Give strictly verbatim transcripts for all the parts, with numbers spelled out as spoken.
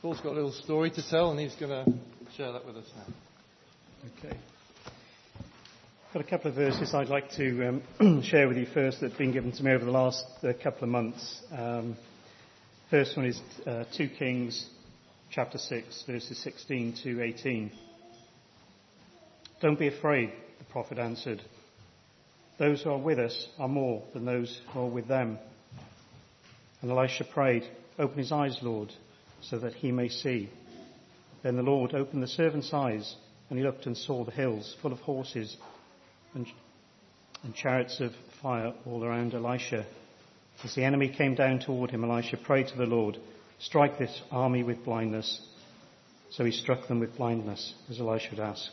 Paul's got a little story to tell, and he's going to share that with us now. Okay. I've got a couple of verses I'd like to um, share with you first that have been given to me over the last uh, couple of months. Um, first one is uh, two Kings, chapter six, verses sixteen to eighteen. "Don't be afraid," the prophet answered. "Those who are with us are more than those who are with them." And Elisha prayed, "Open his eyes, Lord, so that he may see." Then the Lord opened the servant's eyes, and he looked and saw the hills full of horses and, and chariots of fire all around Elisha. As the enemy came down toward him, Elisha prayed to the Lord, "Strike this army with blindness." So he struck them with blindness, as Elisha had asked.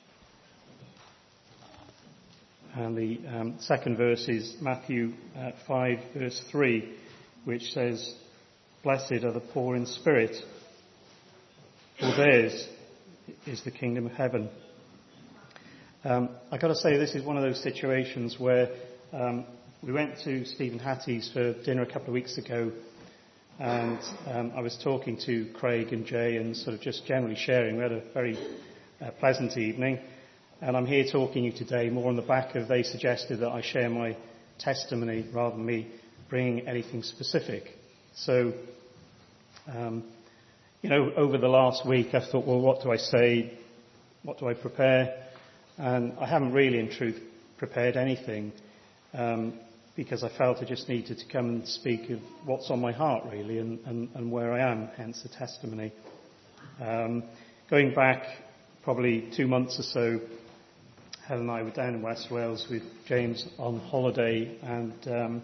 And the um, second verse is Matthew uh, five, verse three, which says, "Blessed are the poor in spirit, for theirs is the kingdom of heaven." Um, I've got to say, this is one of those situations where um, we went to Stephen Hattie's for dinner a couple of weeks ago, and um, I was talking to Craig and Jay and sort of just generally sharing. We had a very uh, pleasant evening, and I'm here talking to you today more on the back of they suggested that I share my testimony rather than me bringing anything specific. So, um, you know, over the last week I thought, well, what do I say? What do I prepare? And I haven't really, in truth, prepared anything um, because I felt I just needed to come and speak of what's on my heart, really, and, and, and where I am, hence the testimony. Um, going back probably two months or so, Helen and I were down in West Wales with James on holiday, and um,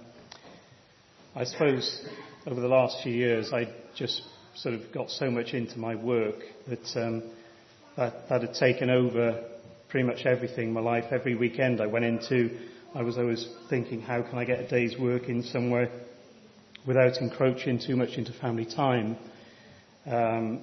I suppose over the last few years I just sort of got so much into my work that um, that, that had taken over pretty much everything in my life. Every weekend I went into, I was always thinking, how can I get a day's work in somewhere without encroaching too much into family time? Um,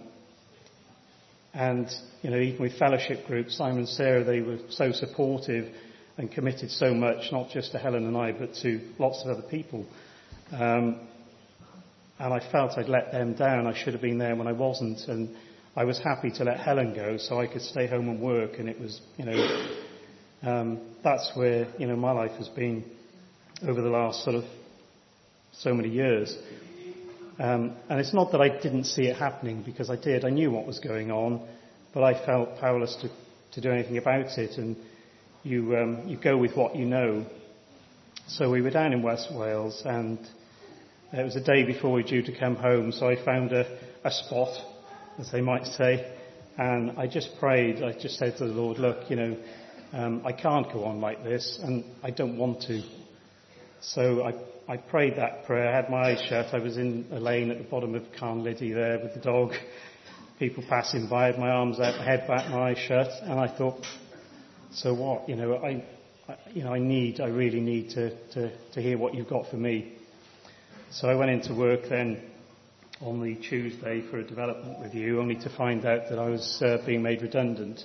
and, you know, even with fellowship groups, Simon and Sarah, they were so supportive and committed so much, not just to Helen and I, but to lots of other people. Um, and I felt I'd let them down. I should have been there when I wasn't, and I was happy to let Helen go so I could stay home and work. And it was, you know, um, that's where, you know, my life has been over the last sort of so many years. Um, and it's not that I didn't see it happening, because I did. I knew what was going on, but I felt powerless to, to do anything about it. And you um, you go with what you know. So we were down in West Wales, and it was a day before we were due to come home, so I found a, a spot, as they might say, and I just prayed. I just said to the Lord, look, you know, um, I can't go on like this, and I don't want to. So I, I prayed that prayer. I had my eyes shut. I was in a lane at the bottom of Carn Liddy there with the dog, people passing by. I had my arms out, my head back, my eyes shut, and I thought, so what? You know, I, I you know, I need, I really need to, to, to hear what you've got for me. So I went into work then on the Tuesday for a development review, only to find out that I was uh, being made redundant.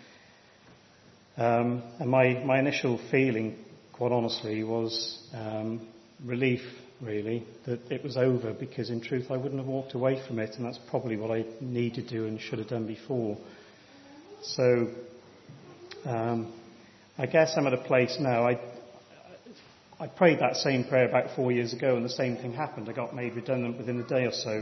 Um, and my, my initial feeling, quite honestly, was um, relief, really, that it was over, because in truth I wouldn't have walked away from it, and that's probably what I needed to do and should have done before. So um, I guess I'm at a place now. I, I prayed that same prayer about four years ago, and the same thing happened. I got made redundant within a day or so.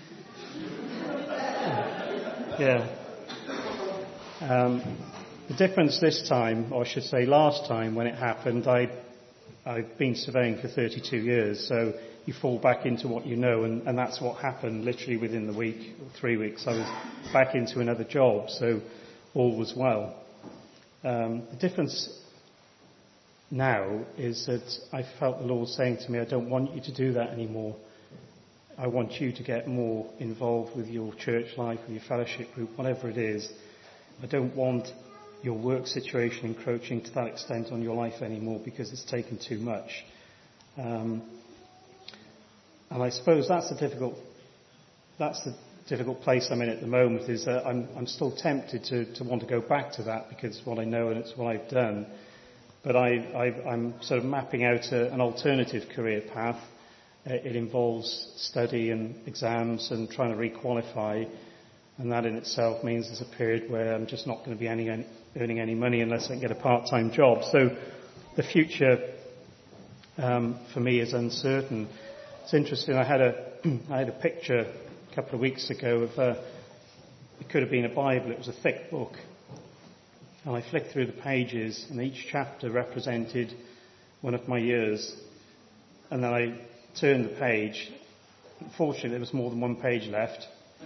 Yeah. Um, the difference this time, or I should say last time when it happened, I, I've been surveying for thirty-two years, so you fall back into what you know, and, and that's what happened literally within the week, or three weeks. I was back into another job, so all was well. Um, the difference now is that I felt the Lord saying to me, I don't want you to do that anymore. I want you to get more involved with your church life, with your fellowship group, whatever it is. I don't want your work situation encroaching to that extent on your life anymore, because it's taken too much. Um, and I suppose that's the difficult, that's the difficult place I'm in at the moment, is that I'm, I'm still tempted to, to want to go back to that, because it's what I know and it's what I've done. But I, I, I'm sort of mapping out a, an alternative career path, it involves study and exams and trying to re-qualify, and that in itself means there's a period where I'm just not going to be any, earning any money unless I can get a part-time job. So the future um, for me is uncertain. It's interesting. I had a I had a picture a couple of weeks ago of a, it could have been a Bible. It was a thick book, and I flicked through the pages, and each chapter represented one of my years. And then I turned the page. Unfortunately, there was more than one page left.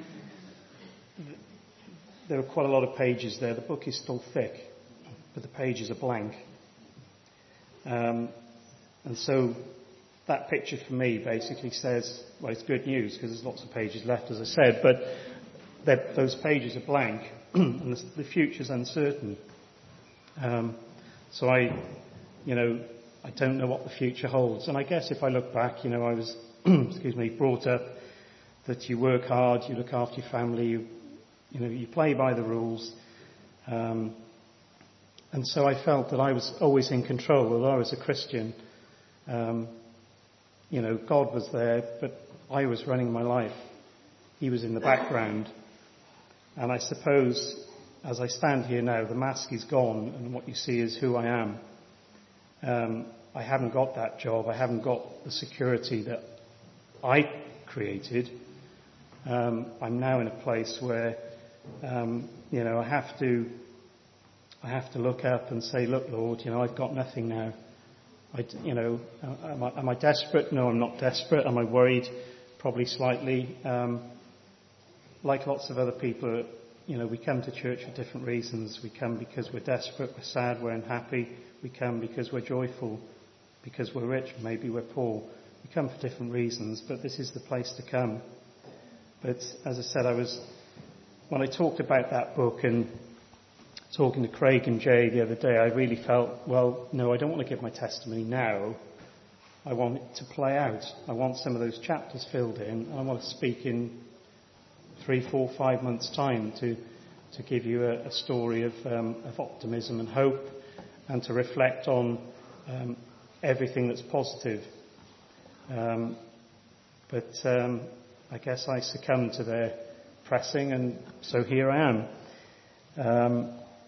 There were quite a lot of pages there. The book is still thick, but the pages are blank. Um, and so that picture for me basically says, well, it's good news because there's lots of pages left, as I said, but those pages are blank and the, the future's uncertain. Um, so I, you know, I don't know what the future holds. And I guess if I look back, you know, I was, excuse me, brought up that you work hard, you look after your family, you, you know, you play by the rules. Um, and so I felt that I was always in control, although I was a Christian. Um, you know, God was there, but I was running my life. He was in the background. And I suppose, as I stand here now, the mask is gone, and what you see is who I am. Um, I haven't got that job. I haven't got the security that I created. Um, I'm now in a place where, um, you know, I have to, I have to look up and say, look, Lord, you know, I've got nothing now. I, you know, am I, am I desperate? No, I'm not desperate. Am I worried? Probably slightly. Um, like lots of other people, you know, we come to church for different reasons. We come because we're desperate, we're sad, we're unhappy. We come because we're joyful, because we're rich, maybe we're poor. We come for different reasons, but this is the place to come. But as I said, I was, when I talked about that book and talking to Craig and Jay the other day, I really felt, well, no, I don't want to give my testimony now. I want it to play out. I want some of those chapters filled in, and I want to speak in three, four, five months' time to, to give you a, a story of, um, of optimism and hope, and to reflect on um, everything that's positive. Um, but um, I guess I succumbed to their pressing, and so here I am. Um,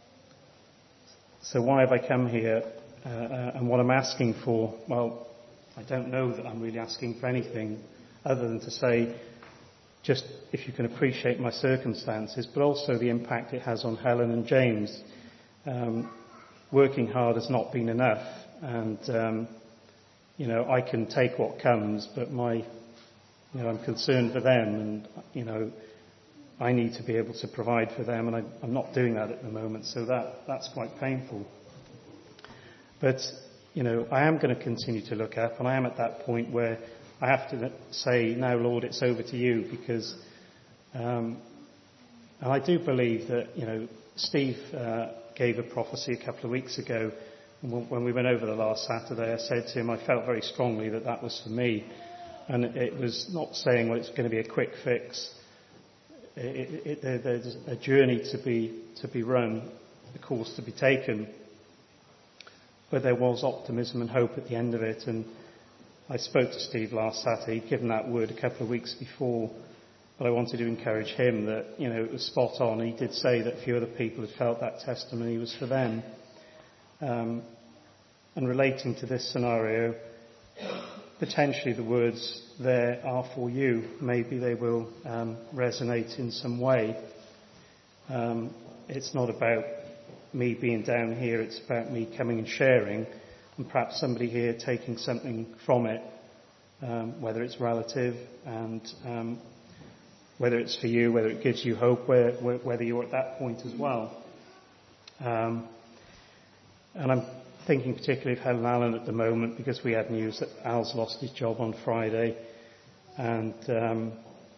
so why have I come here, uh, uh, and what I'm asking for? Well, I don't know that I'm really asking for anything other than to say, just if you can appreciate my circumstances, but also the impact it has on Helen and James. Um, Working hard has not been enough, and um, you know, I can take what comes, but my, you know, I'm concerned for them, and you know, I need to be able to provide for them, and I, I'm not doing that at the moment, so that that's quite painful. But you know, I am going to continue to look up, and I am at that point where I have to say, now, Lord, it's over to you, because, um, and I do believe that, you know, Steve. Uh, gave a prophecy a couple of weeks ago. And when we went over the last Saturday, I said to him, I felt very strongly that that was for me. And it was not saying, well, it's going to be a quick fix. It, it, it, there's a journey to be to be run, a course to be taken. But there was optimism and hope at the end of it. And I spoke to Steve last Saturday. He'd given that word a couple of weeks before. But I wanted to encourage him that, you know, it was spot on. He did say that a few other people had felt that testimony was for them. Um, and relating to this scenario, potentially the words there are for you. Maybe they will um, resonate in some way. Um, it's not about me being down here. It's about me coming and sharing, and perhaps somebody here taking something from it, um, whether it's relative and um, whether it's for you, whether it gives you hope, where, where, whether you're at that point as well. Um, and I'm thinking particularly of Helen Allen at the moment, because we had news that Al's lost his job on Friday. And um,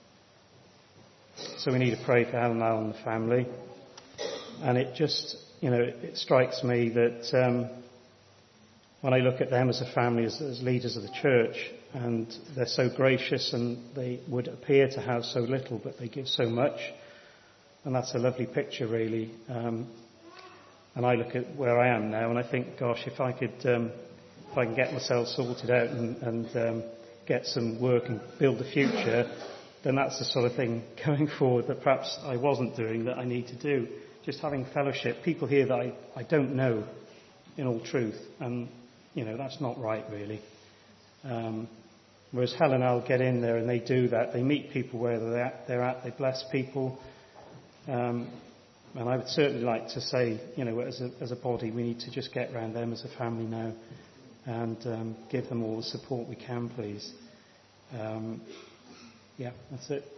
so we need to pray for Helen Allen and the family. And it just, you know, it, it strikes me that um, when I look at them as a family, as, as leaders of the church, and they're so gracious, and they would appear to have so little, but they give so much. And that's a lovely picture, really. Um, and I look at where I am now, and I think, gosh, if I could, um, if I can get myself sorted out and, and um, get some work and build a future, then that's the sort of thing going forward that perhaps I wasn't doing that I need to do. Just having fellowship, people here that I, I don't know in all truth, and, you know, that's not right, really. Um, whereas Helen and I'll get in there and they do that. They meet people where they're at, they're at they bless people. Um, and I would certainly like to say, you know, as a, as a body, we need to just get around them as a family now and um, give them all the support we can, please. Um, yeah, that's it.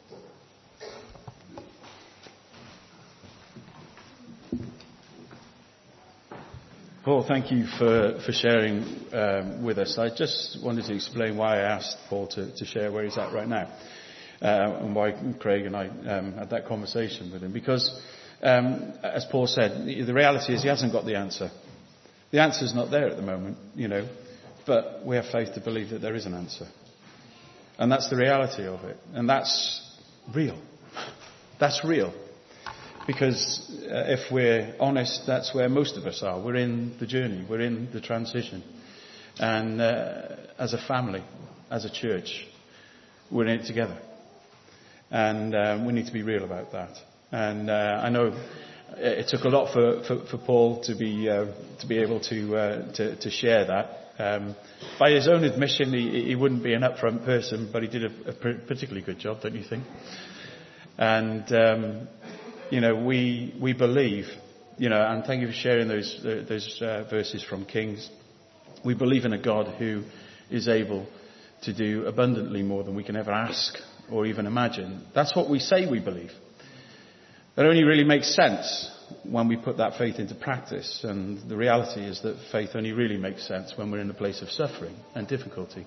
Paul, thank you for, for sharing um, with us. I just wanted to explain why I asked Paul to, to share where he's at right now, uh, and why Craig and I um, had that conversation with him. Because, um, as Paul said, the reality is he hasn't got the answer. The answer's not there at the moment, you know, but we have faith to believe that there is an answer. And that's the reality of it. And that's real. That's real. Because uh, if we're honest, that's where most of us are. We're in the journey. We're in the transition. And uh, as a family, as a church, we're in it together. And um, we need to be real about that. And uh, I know it took a lot for, for, for Paul to be uh, to be able to, uh, to to share that. Um, by his own admission, he, he wouldn't be an upfront person, but he did a, a particularly good job, don't you think? And um, you know, we we believe, you know, and thank you for sharing those those uh, verses from Kings. We believe in a God who is able to do abundantly more than we can ever ask or even imagine. That's what we say we believe. That only really makes sense when we put that faith into practice. And the reality is that faith only really makes sense when we're in a place of suffering and difficulty.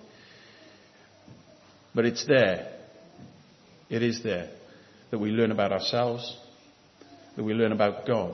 But it's there. It is there that we learn about ourselves, that we learn about God.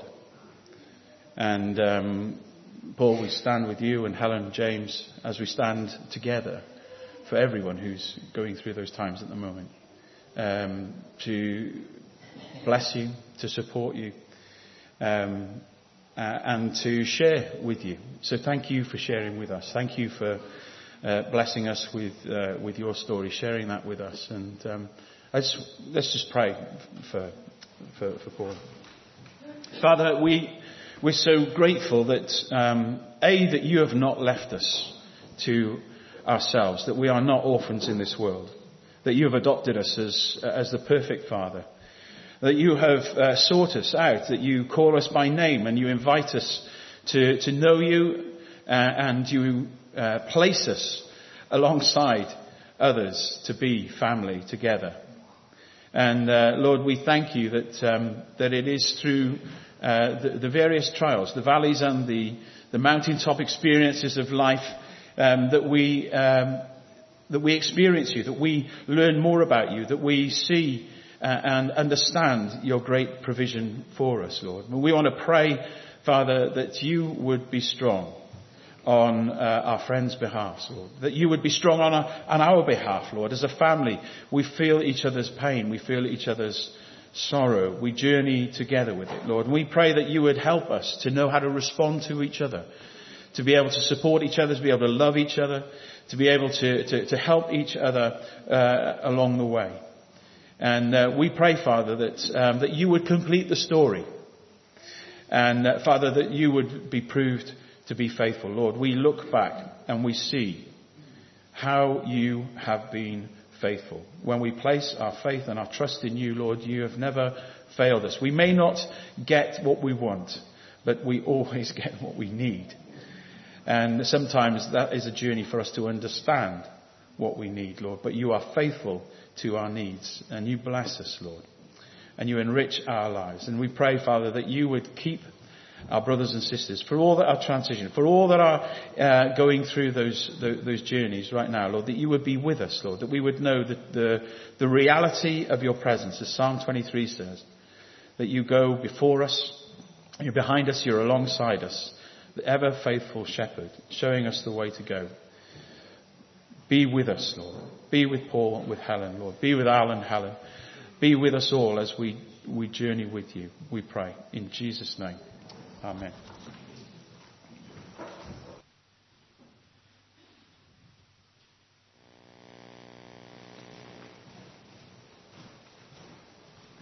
And um, Paul, we stand with you and Helen, James, as we stand together for everyone who's going through those times at the moment, um, to bless you, to support you, um, uh, and to share with you. So thank you for sharing with us. Thank you for uh, blessing us with uh, with your story, sharing that with us. And um, I just, let's just pray for for, for Paul. Father, we we're so grateful that um, a that you have not left us to ourselves, that we are not orphans in this world, that you have adopted us as as the perfect Father. That you have uh, sought us out, that you call us by name and you invite us to, to know you uh, and you uh, place us alongside others to be family together. And uh, Lord, we thank you that um, that it is through uh, the, the various trials, the valleys and the, the mountaintop experiences of life um, that we um, that we experience you, that we learn more about you, that we see Uh, and understand your great provision for us, Lord. We want to pray, Father, that you would be strong on uh, our friends' behalf, Lord. That you would be strong on our, on our behalf, Lord. As a family, we feel each other's pain. We feel each other's sorrow. We journey together with it, Lord. And we pray that you would help us to know how to respond to each other, to be able to support each other, to be able to love each other, to be able to, to, to help each other uh, along the way. And uh, we pray, Father, that um, that you would complete the story. And, uh, Father, that you would be proved to be faithful. Lord, we look back and we see how you have been faithful. When we place our faith and our trust in you, Lord, you have never failed us. We may not get what we want, but we always get what we need. And sometimes that is a journey for us to understand what we need, Lord. But you are faithful to our needs, and you bless us, Lord, and you enrich our lives. And we pray, Father, that you would keep our brothers and sisters, for all that are transitioning, for all that are uh, going through those, those those journeys right now, Lord, that you would be with us, Lord, that we would know that the the reality of your presence, as Psalm twenty-three says, that you go before us, you're behind us, you're alongside us, the ever faithful shepherd, showing us the way to go. Be with us, Lord. Be with Paul, with Helen, Lord. Be with Al and Helen. Be with us all as we, we journey with you, we pray. In Jesus' name. Amen.